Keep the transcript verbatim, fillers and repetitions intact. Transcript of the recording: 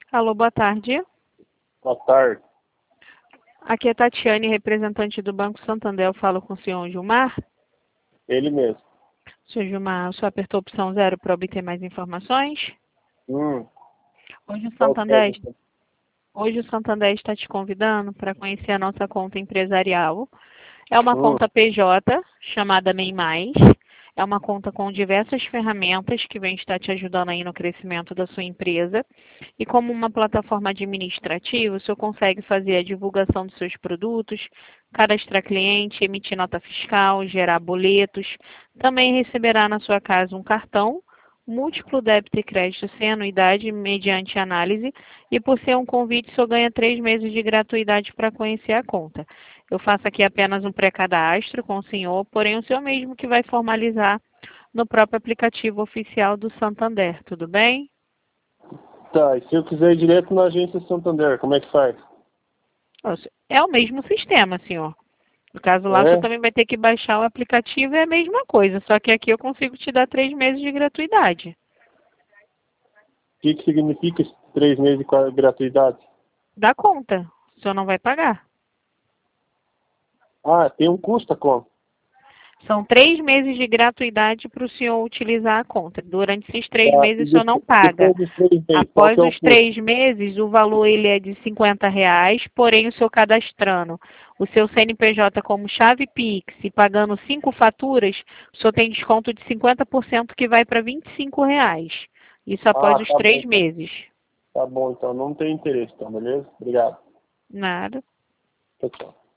Alô, boa tarde. Boa tarde. Aqui é Tatiane, representante do Banco Santander. Eu falo com o senhor Gilmar. Ele mesmo. Senhor Gilmar, o senhor apertou a opção zero para obter mais informações? Hum, Hoje o qual que é? Santander, hoje o Santander está te convidando para conhecer a nossa conta empresarial. É uma Hum, conta P J chamada MEI Mais. É uma conta com diversas ferramentas que vem estar te ajudando aí no crescimento da sua empresa. E como uma plataforma administrativa, o senhor consegue fazer a divulgação dos seus produtos, cadastrar cliente, emitir nota fiscal, gerar boletos. Também receberá na sua casa um cartão, múltiplo débito e crédito sem anuidade, mediante análise. E por ser um convite, o senhor ganha três meses de gratuidade para conhecer a conta. Eu faço aqui apenas um pré-cadastro com o senhor, porém o senhor mesmo que vai formalizar no próprio aplicativo oficial do Santander, tudo bem? tá, e se eu quiser ir direto na agência Santander, como é que faz? É o mesmo sistema, senhor. No caso lá, o É? senhor O também vai ter que baixar o aplicativo, é a mesma coisa, só que aqui eu consigo te dar três meses de gratuidade. que, que significa esses três meses de qua- gratuidade? Dá conta, o senhor não vai pagar. Ah, tem um custo a conta. São três meses de gratuidade para o senhor utilizar a conta. Durante esses três Tá, e meses o senhor não depois, paga. depois dos três meses, qual Após que é o os custo? três meses, o valor ele é de cinquenta reais, porém o seu cadastrando o seu C N P J como chave Pix e pagando cinco faturas, o senhor tem desconto de cinquenta por cento que vai para vinte e cinco reais. Isso após Ah, os tá bom, três então. meses. Tá bom, então. Não tem interesse, então, beleza? Obrigado. Nada. Tchau, tchau.